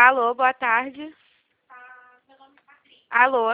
Alô, boa tarde. Alô,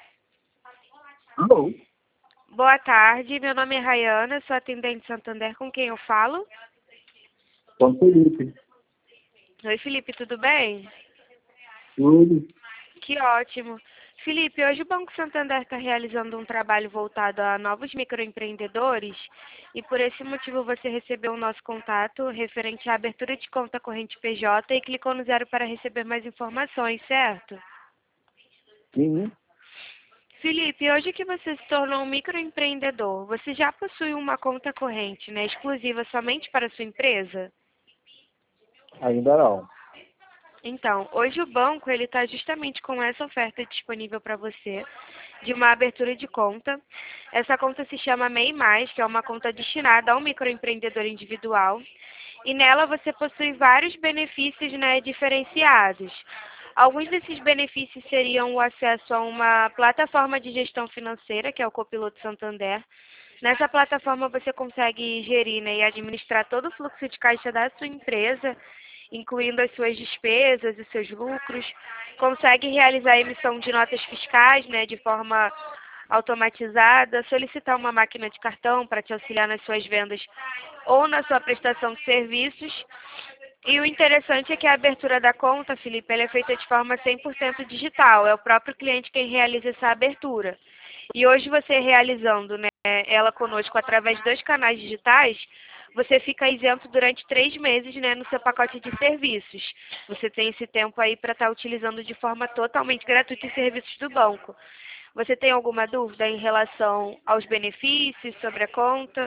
Alô? boa tarde. Meu nome é Rayana, sou atendente Santander. Com quem eu falo? São Felipe. Oi, Felipe, tudo bem? Tudo. Que ótimo. Felipe, hoje o Banco Santander está realizando um trabalho voltado a novos microempreendedores e por esse motivo você recebeu o nosso contato referente à abertura de conta corrente PJ e clicou no 0 para receber mais informações, certo? Sim. Felipe, hoje que você se tornou um microempreendedor, você já possui uma conta corrente, né, exclusiva somente para a sua empresa? Ainda não. Então, hoje o banco ele está justamente com essa oferta disponível para você de uma abertura de conta. Essa conta se chama MEI+, que é uma conta destinada ao microempreendedor individual. E nela você possui vários benefícios, né, diferenciados. Alguns desses benefícios seriam o acesso a uma plataforma de gestão financeira, que é o Copiloto Santander. Nessa plataforma você consegue gerir, né, e administrar todo o fluxo de caixa da sua empresa, incluindo as suas despesas e seus lucros. Consegue realizar a emissão de notas fiscais, né, de forma automatizada, solicitar uma máquina de cartão para te auxiliar nas suas vendas ou na sua prestação de serviços. E o interessante é que a abertura da conta, Felipe, ela é feita de forma 100% digital. É o próprio cliente quem realiza essa abertura. E hoje você realizando, né, ela conosco através dos canais digitais, você fica isento durante 3 meses, né, no seu pacote de serviços. Você tem esse tempo aí para estar utilizando de forma totalmente gratuita os serviços do banco. Você tem alguma dúvida em relação aos benefícios sobre a conta?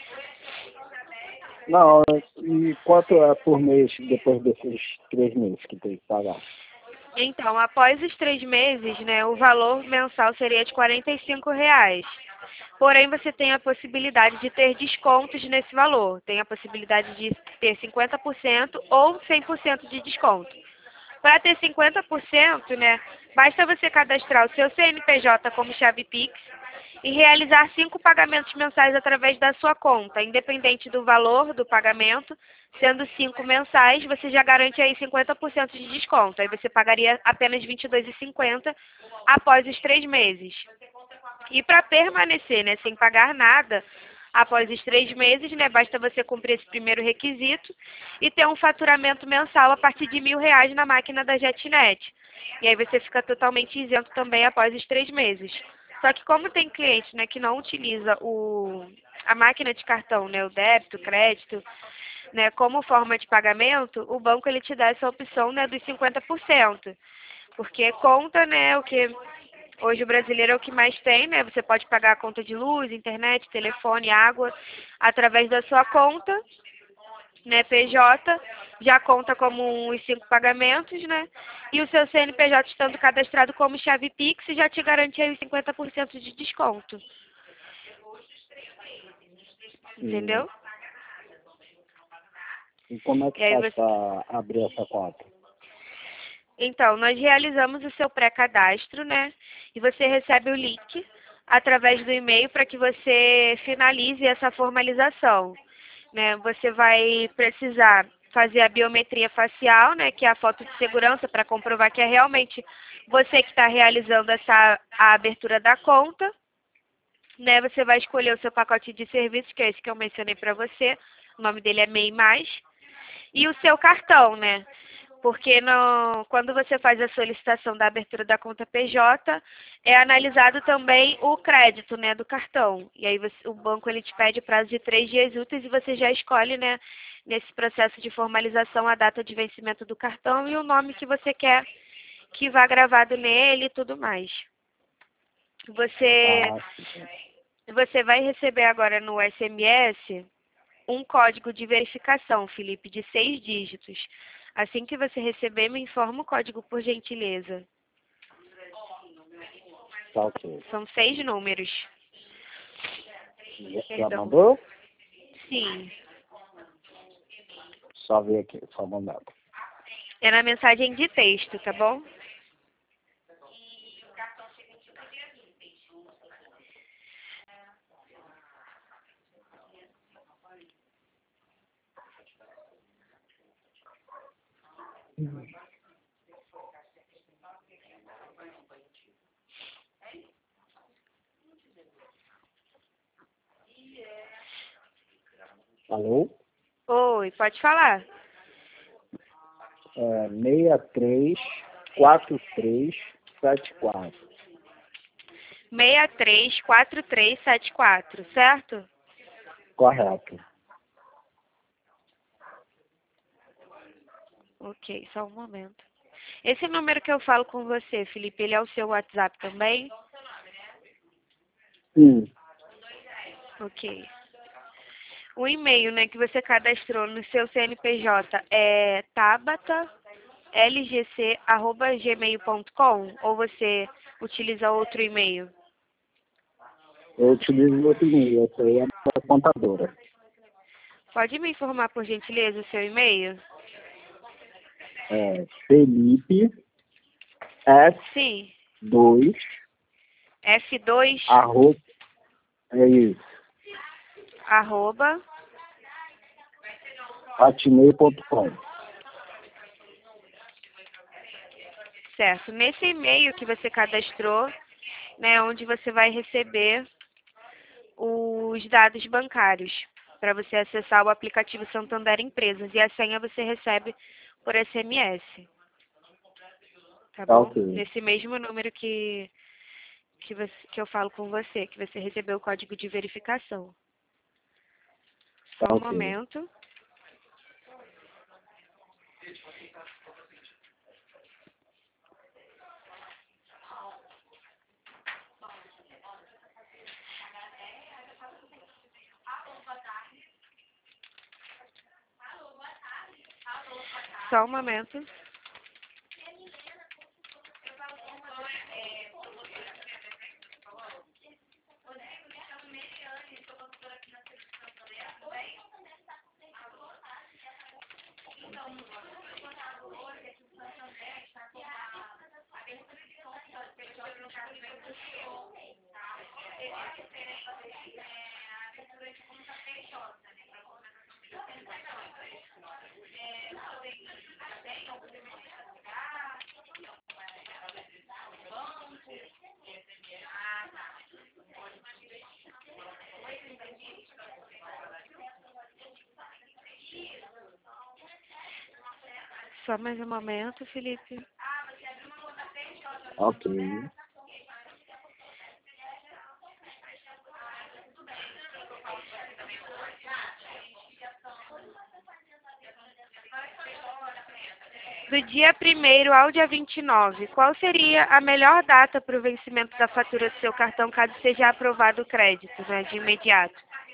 Não, e quanto é por mês depois desses 3 meses que tem que pagar? Então, após os 3 meses, né, o valor mensal seria de R$ 45. Porém, você tem a possibilidade de ter descontos nesse valor. Tem a possibilidade de ter 50% ou 100% de desconto. Para ter 50%, né, basta você cadastrar o seu CNPJ como chave Pix e realizar 5 pagamentos mensais através da sua conta, independente do valor do pagamento, sendo 5 mensais, você já garante aí 50% de desconto. Aí você pagaria apenas R$ 22,50 após os 3 meses. E para permanecer, né, sem pagar nada, após os 3 meses, né, basta você cumprir esse primeiro requisito e ter um faturamento mensal a partir de R$ 1.000 na máquina da JetNet. E aí você fica totalmente isento também após os 3 meses. Só que como tem cliente, né, que não utiliza a máquina de cartão, né, o débito, o crédito, né, como forma de pagamento, o banco ele te dá essa opção, né, dos 50%. Porque conta, né, o que hoje o brasileiro é o que mais tem, né? Você pode pagar a conta de luz, internet, telefone, água, através da sua conta, né, PJ, já conta como os 5 pagamentos, né? E o seu CNPJ estando cadastrado como chave Pix já te garante aí os 50% de desconto. E, Entendeu? e como é que E aí faz você... para abrir essa conta? Então, nós realizamos o seu pré-cadastro, né? E você recebe o link através do e-mail para que você finalize essa formalização, né? Você vai precisar fazer a biometria facial, né? Que é a foto de segurança para comprovar que é realmente você que está realizando a abertura da conta, né? Você vai escolher o seu pacote de serviços, que é esse que eu mencionei para você. O nome dele é MEI+. E o seu cartão, né? Porque quando você faz a solicitação da abertura da conta PJ, é analisado também o crédito, né, do cartão. E aí o banco ele te pede prazo de 3 dias úteis e você já escolhe, né, nesse processo de formalização a data de vencimento do cartão e o nome que você quer que vá gravado nele e tudo mais. Você, Ah, sim. você vai receber agora no SMS um código de verificação, Felipe, de 6 dígitos. Assim que você receber, me informa o código, por gentileza. Tá ok. São 6 números. Já Perdão. mandou? Sim. Só ver aqui, só mandado. É na mensagem de texto, tá bom? Alô? Oi, pode falar. 634374. 634374, certo? Correto. Ok, só um momento. Esse número que eu falo com você, Felipe, ele é o seu WhatsApp também? Sim. Ok. O e-mail, né, que você cadastrou no seu CNPJ é tabatalgc@gmail.com ou você utiliza outro e-mail? Eu utilizo outro e-mail. Essa aí é a contadora. Pode me informar, por gentileza, o seu e-mail? Felipe Sim. F2 F2, arroba, é isso, arroba, hotmail.com. certo. Nesse e-mail que você cadastrou, né, onde você vai receber os dados bancários para você acessar o aplicativo Santander Empresas. E a senha você recebe por SMS. Tá Tá bom? ok. Nesse mesmo número que eu falo com você, que você recebeu o código de verificação. Tá Só um ok. momento. Só um momento. Só mais um momento, Felipe. Ok. Do dia 1º ao dia 29, qual seria a melhor data para o vencimento da fatura do seu cartão, caso seja aprovado o crédito, né, de imediato?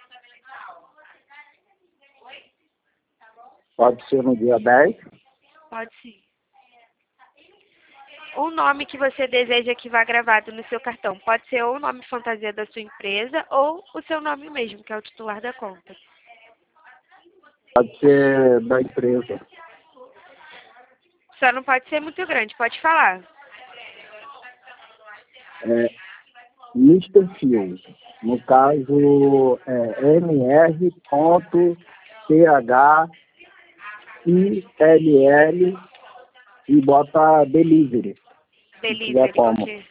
Pode ser no dia 10? Pode sim. O nome que você deseja que vá gravado no seu cartão pode ser ou o nome fantasia da sua empresa ou o seu nome mesmo, que é o titular da conta. Pode ser da empresa. Só não pode ser muito grande, pode falar. Mr. Phil. No caso, mr.thill e bota delivery, se tiver Delivery, como. ok.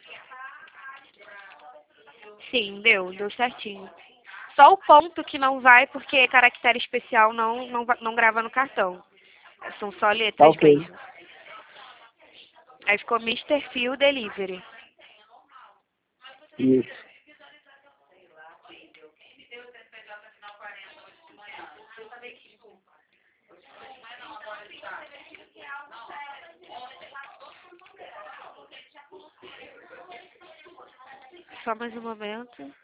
Sim, deu certinho. Só o ponto que não vai, porque caractere especial não grava no cartão. São só Tá letras ok. mesmo. Aí ficou Mr. Phil Delivery. Isso. Só mais um momento.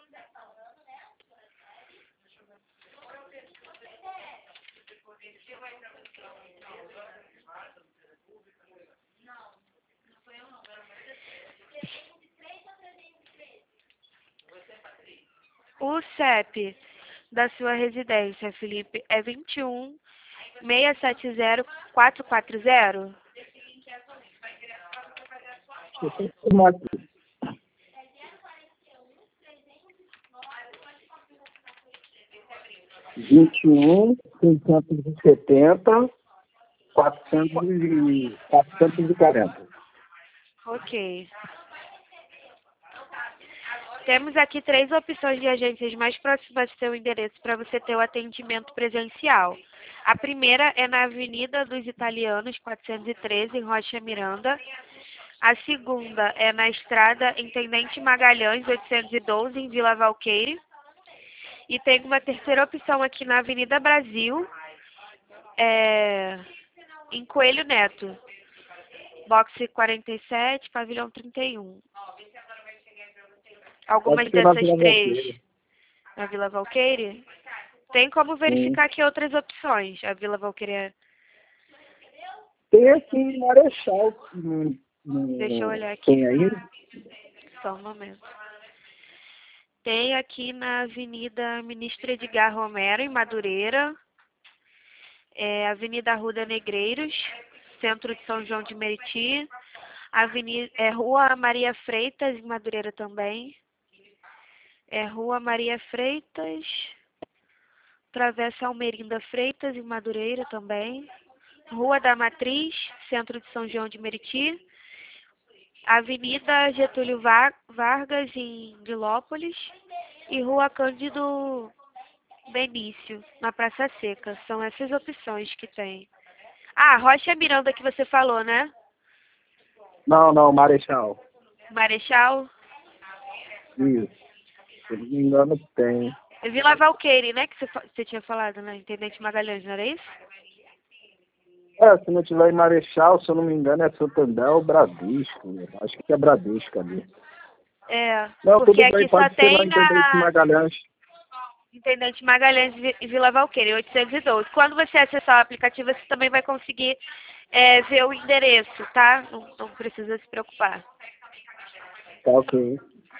O CEP da sua residência, Felipe, é 21 670 440? Eu tenho que tomar aqui. 21 670 440. Ok. Temos aqui 3 opções de agências mais próximas do seu endereço para você ter o atendimento presencial. A primeira é na Avenida dos Italianos, 413, em Rocha Miranda. A segunda é na Estrada Intendente Magalhães, 812, em Vila Valqueire. E tem uma terceira opção aqui na Avenida Brasil, em Coelho Neto, boxe 47, pavilhão 31. Algumas Pode ser na dessas Vila 3 Valqueire. na Vila Valqueire? Tem como verificar aqui outras opções. A Vila Valqueire Tem aqui em Marechal. Deixa eu olhar aqui. Tem aí? Só um momento. Tem aqui na Avenida Ministro Edgar Romero, em Madureira. Avenida Arruda Negreiros, centro de São João de Meriti. Rua Maria Freitas, em Madureira também. Rua Maria Freitas, Travessa Almerinda Freitas, em Madureira também. Rua da Matriz, centro de São João de Meriti. Avenida Getúlio Vargas, em Nilópolis. E Rua Cândido Benício, na Praça Seca. São essas opções que tem. Rocha Miranda que você falou, né? Não, Marechal. Marechal. Isso. Se não me engano, tem. Vila Valqueire, né? Que você tinha falado, né? Intendente Magalhães, não era isso? Se não tiver em Marechal, se eu não me engano, é Santander ou Bradesco. Acho que é Bradesco ali. Não, tudo Porque bem, aqui só pode ser lá tem em Intendente Magalhães. Intendente Magalhães e Vila Valqueire, 812. Quando você acessar o aplicativo, você também vai conseguir ver o endereço, tá? Não precisa se preocupar. Tá ok.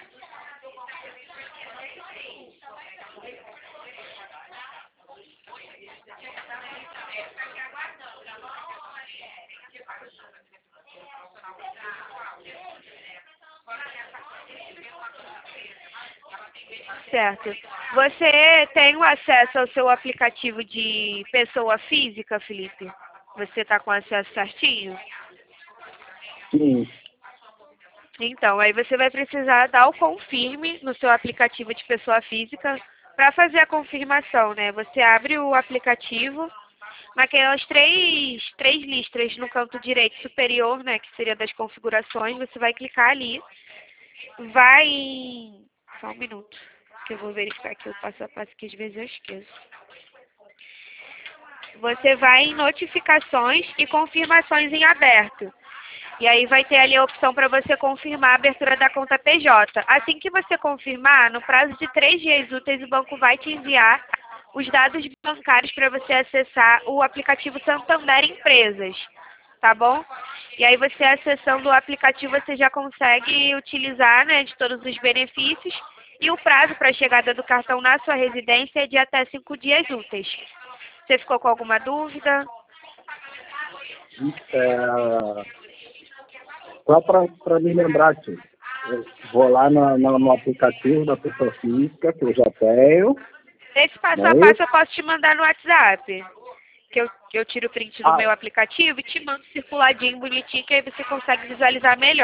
Certo. Você tem o acesso ao seu aplicativo de pessoa física, Felipe? Você está com acesso certinho? Sim. Então, aí você vai precisar dar o confirme no seu aplicativo de pessoa física para fazer a confirmação, né? Você abre o aplicativo, naquelas três listras no canto direito superior, né? Que seria das configurações, você vai clicar ali, vai em... Só um minuto, que eu vou verificar aqui o passo a passo, que às vezes eu esqueço. Você vai em notificações e confirmações em aberto. E aí vai ter ali a opção para você confirmar a abertura da conta PJ. Assim que você confirmar, no prazo de 3 dias úteis, o banco vai te enviar os dados bancários para você acessar o aplicativo Santander Empresas, tá bom? E aí você acessando o aplicativo, você já consegue utilizar, né, de todos os benefícios. E o prazo para a chegada do cartão na sua residência é de até 5 dias úteis. Você ficou com alguma dúvida? Só para me lembrar aqui, eu vou lá no aplicativo da pessoa física, que eu já tenho. Esse passo a passo eu posso te mandar no WhatsApp. Que eu tiro o print do meu aplicativo e te mando circuladinho, bonitinho, que aí você consegue visualizar melhor.